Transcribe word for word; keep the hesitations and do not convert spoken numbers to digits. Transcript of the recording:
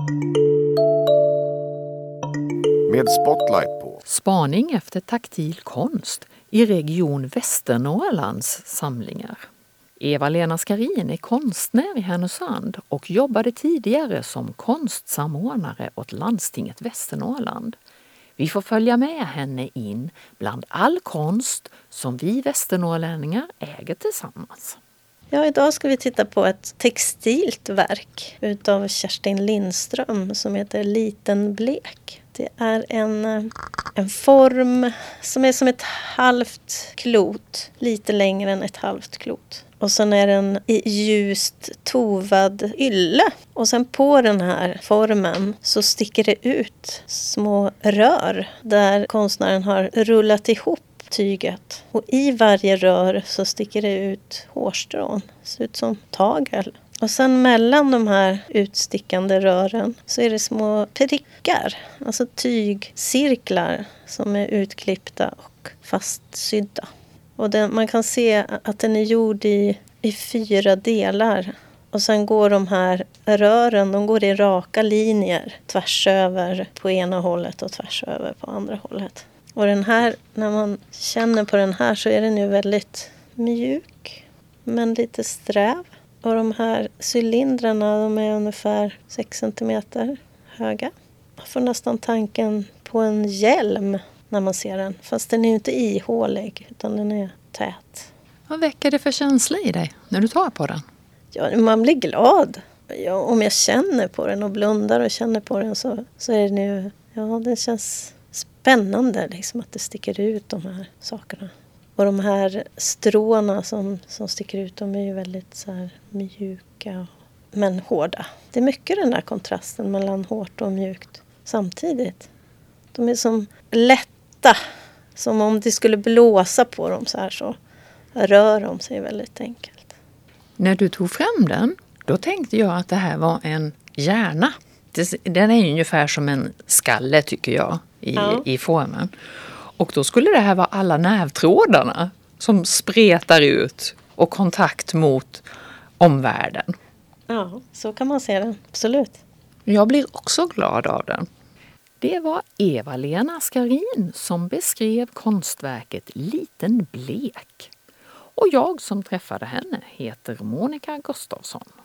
Med spotlight på Spaning efter taktil konst i region Västernorrlands samlingar. Eva-Lena Skarin är konstnär i Härnösand och jobbade tidigare som konstsamordnare åt landstinget Västernorrland. Vi får följa med henne in bland all konst som vi västernorrlänningar äger tillsammans. Ja, idag ska vi titta på ett textilt verk utav Kerstin Lindström som heter Liten blek. Det är en, en form som är som ett halvt klot, lite längre än ett halvt klot. Och sen är den i ljust tovad ylle. Och sen på den här formen så sticker det ut små rör där konstnären har rullat ihop tyget. Och i varje rör så sticker det ut hårstrån. Det ser ut som tagel. Och sen mellan de här utstickande rören så är det små prickar. Alltså tygcirklar som är utklippta och fastsydda. Och den, man kan se att den är gjord i, i fyra delar. Och sen går de här rören, de går i raka linjer tvärs över på ena hållet och tvärs över på andra hållet. Och den här, när man känner på den här så är den ju väldigt mjuk men lite sträv. Och de här cylindrarna, de är ungefär sex centimeter höga. Man får nästan tanken på en hjälm när man ser den. Fast den är ju inte ihålig utan den är tät. Vad väcker det för känsla i dig när du tar på den? Ja, man blir glad. Ja, om jag känner på den och blundar och känner på den så, så är det nu, ja, det känns spännande liksom att det sticker ut de här sakerna. Och de här stråna som, som sticker ut, de är ju väldigt så här mjuka men hårda. Det är mycket den där kontrasten mellan hårt och mjukt samtidigt. De är som lätta, som om det skulle blåsa på dem så här så rör de sig väldigt enkelt. När du tog fram den, då tänkte jag att det här var en hjärna. Den är ju ungefär som en skalle tycker jag i, ja. i formen. Och då skulle det här vara alla nervtrådarna som spretar ut och kontakt mot omvärlden. Ja, så kan man se den. Absolut. Jag blir också glad av den. Det var Eva-Lena Skarin som beskrev konstverket Liten blek. Och jag som träffade henne heter Monica Gustafsson.